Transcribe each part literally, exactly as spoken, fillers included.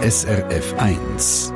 S R F eins.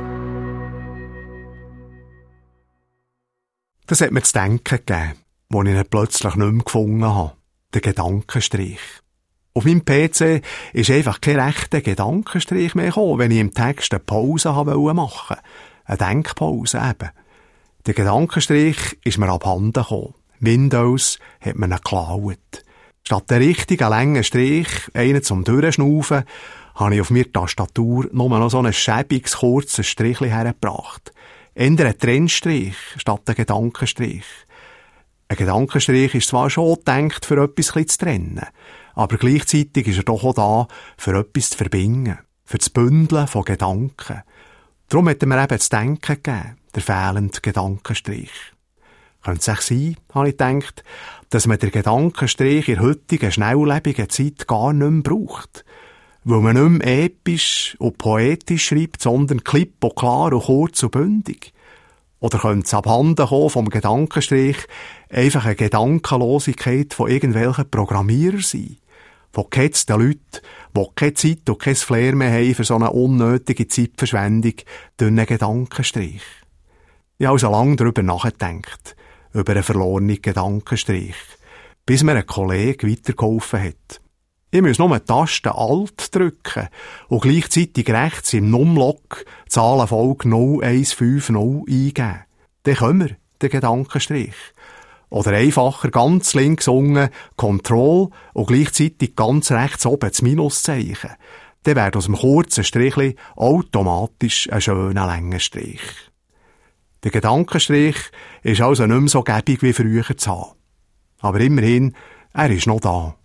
Das hat mir zu denken gegeben, als ich ihn plötzlich nicht mehr gefunden habe. Der Gedankenstrich. Auf meinem P C ist einfach kein rechter Gedankenstrich mehr gekommen, wenn ich im Text eine Pause machen wollte. Eine Denkpause eben. Der Gedankenstrich ist mir abhanden gekommen. Windows hat mir ihn geklaut. Statt der richtigen langen Strich, einen zum Durchschnaufen, habe ich auf meiner Tastatur nur noch so ein schäbiges, kurzes Strichli hergebracht. Eher ein Trennstrich statt ein Gedankenstrich. Ein Gedankenstrich ist zwar schon gedacht, für etwas zu trennen, aber gleichzeitig ist er doch auch da, für etwas zu verbinden, für das Bündeln von Gedanken. Darum hat er mir eben zu denken gegeben, der fehlende Gedankenstrich. Könnte es auch sein, habe ich gedacht, dass man den Gedankenstrich in der heutigen, schnelllebigen Zeit gar nicht mehr braucht. Weil man nicht mehr episch und poetisch schreibt, sondern klipp und klar und kurz und bündig. Oder könnte es abhanden kommen vom Gedankenstrich einfach eine Gedankenlosigkeit von irgendwelchen Programmierern sein, von gehetzten Leuten, die keine Zeit und kein Flair mehr haben für so eine unnötige Zeitverschwendung durch einen Gedankenstrich. Ich habe also lange darüber nachgedacht, über einen verlorenen Gedankenstrich, bis mir ein Kollege weitergeholfen hat. Ich muss nur die Taste Alt drücken und gleichzeitig rechts im Numlock Zahlenfolge null eins fünf null eingeben. Dann können wir den Gedankenstrich. Oder einfacher ganz links unten Control und gleichzeitig ganz rechts oben das Minuszeichen. Dann wird aus dem kurzen Strichli automatisch ein schöner langer Strich. Der Gedankenstrich ist also nicht mehr so gäbig wie früher zu haben. Aber immerhin, er ist noch da.